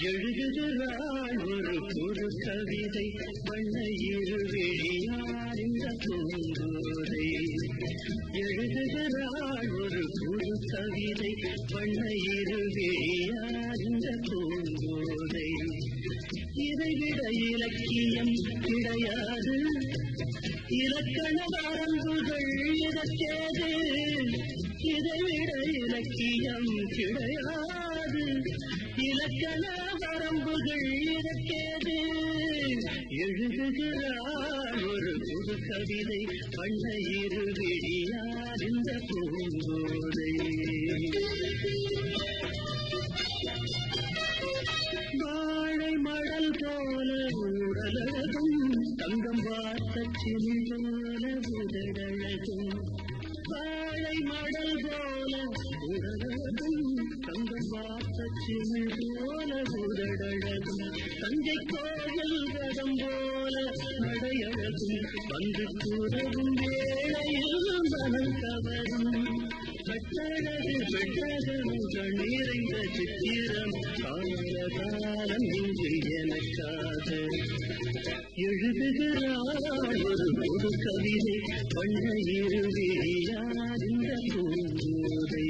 எழுதுகிறாள் ஒரு புது கவிதை வண்ண இருவிழியார் இந்த பூங்கோதை. எழுதுகிறாள் ஒரு புது கவிதை வண்ண இருவிழியார் இந்த பூங்கோதை. இதைவிட இலக்கியம் கிடையாது, இலக்கண வரம்புகள் இதற்கேது. இதைவிட இலக்கியம் கிடையாது, இலக்கண வரம்புகள் இதற்கேது. எழுதுகிறாள் ஒரு புது கவிதை வண்ண இருவிழியார் இந்த பூங்கோதை. வாழை மடல் போல உடலழகும், தங்கம் பார்த்த சிறு போல உடலழகும். வாழை மடல் போல உடலழகும், தங்கம் பார்த்த சிறு போல உடலழகும். தஞ்சை கோயில் ரதம் போல நடையழகும், வந்து கூறவும் வேளையில் மனம் கவரும். கட்டழகு பெட்டகங்கள் நிறைந்த சித்திரம் காலகாலம் இங்கு எனக்காக. எழுதுகிறாள் ஒரு புது கவிதை வண்ண இருவிழியார் இந்த பூங்கோதை.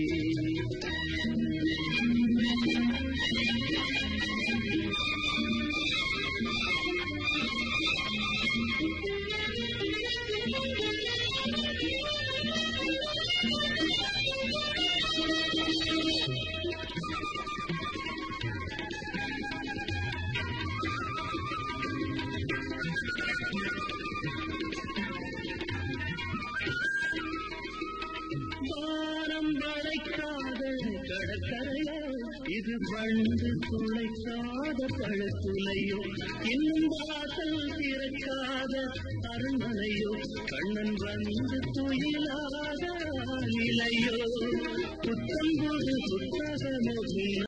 வானம் வளைக்காத கடற்கரையோ, இது வண்டு துளைக்காத பழத்துளையோ, இன்னும் வாசல் திறக்காத அரண்மனையோ, கண்ணன் வந்து துயிலாத நிலையோ, புத்தம் ஒரு புத்தகமோ